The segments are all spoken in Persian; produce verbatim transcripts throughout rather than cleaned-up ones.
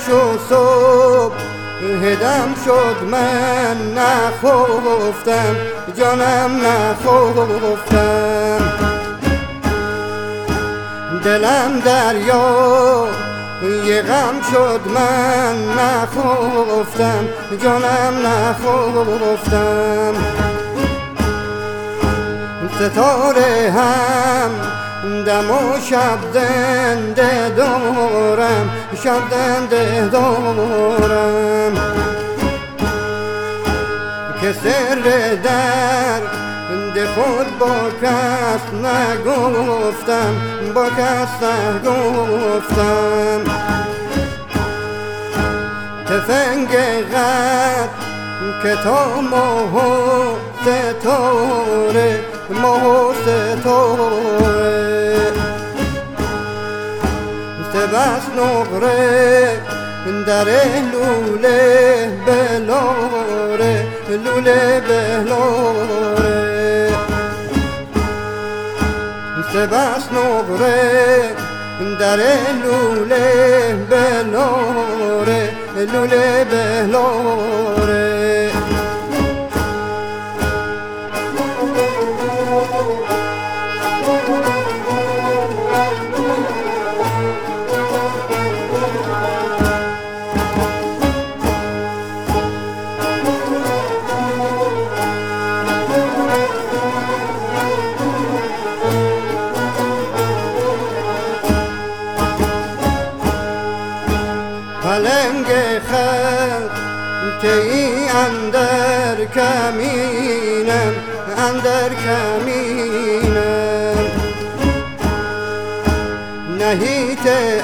و صبح هدم شد من نخفتم جانم نخفتم دلم دریا یه غم شد من نخفتم جانم نخفتم ستاره هم دم و شب زنده دارم شب زنده دارم که سر درد خود با کس نگفتم با کس نگفتم تفنگ قد که تا ماه و ستاره ماه و ستاره سبس نقره در لوله بلاره لوله بلاره سبس نقره در لوله بلاره لوله بلاره پلنگ خلق که ای اندر کمینم اندر کمینم نهیت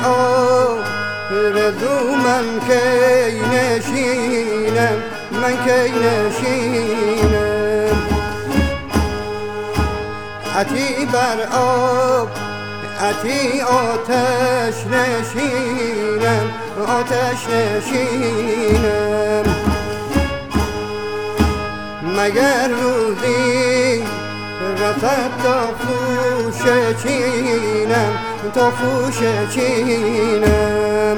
آرزو من کی نشینم من کی نشینم عتی بر آب عتی آتش نشینم آتش نشینم مگر روزی رسد تا خوشه چینم تا خوشه چینم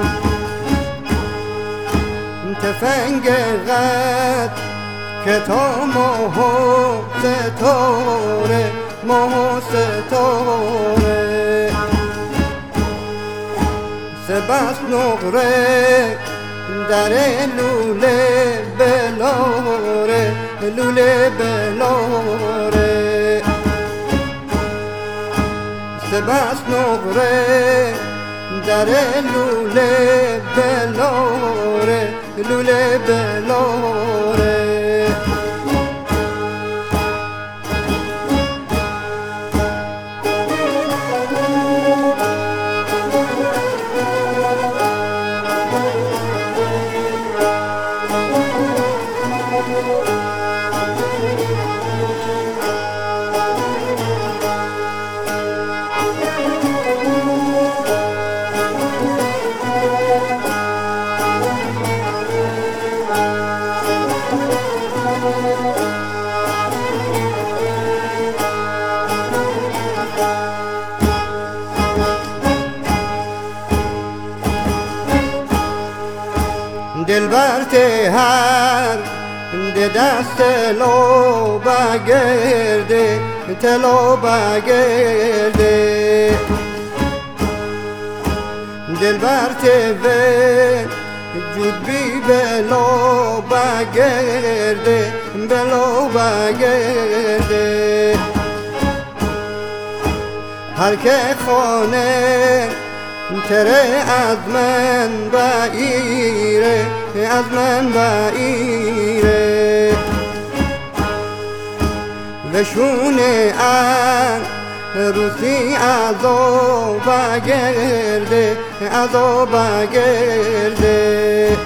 تفنگ قد که تا ماه و ستاره ماه و ستاره سبس نقره در لوله بلاره لوله بلاره سبس نقره در لوله بلاره لوله بلاره دلبر هر دست لو بگرده تلو بگرده دلبر و جود بی بلو بگرده بلو بگرده هر که خانه تره از من بعیره از من بعیره وشونه عروسی عذا بگرده عذا بگرده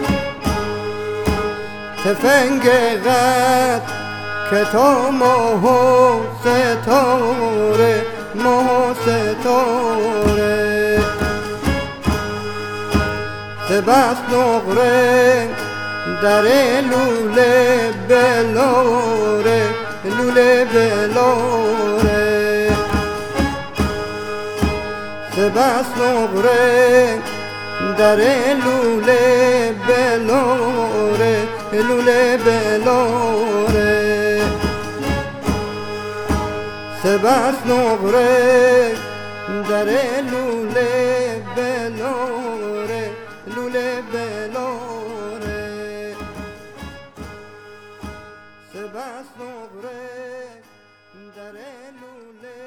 تفنگ قد که تا ماه و ستاره ماه و ستاره سبس نقره در لوله بلاره لوله بلاره سبس نقره در لوله بلوره لوله بلوره سباس نغره در لوله بلوره لوله بلوره سباس نغره در لوله